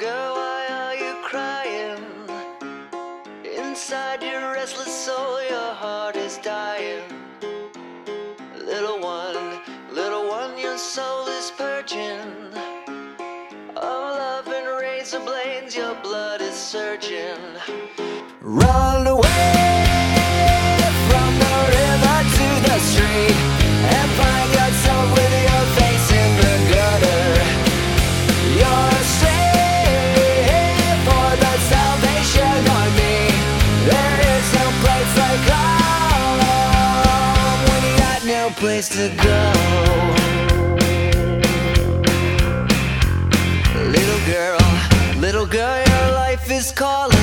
girl, why are you crying? Inside your restless soul, your heart is dying. Little one, your soul is purging. Of love and razor blades, your blood is surging. Run away from the river to the street and find yourself with your face in the gutter. You're a slave for the Salvation Army. There is no place like home when you got no place to go. Little girl, your life is calling.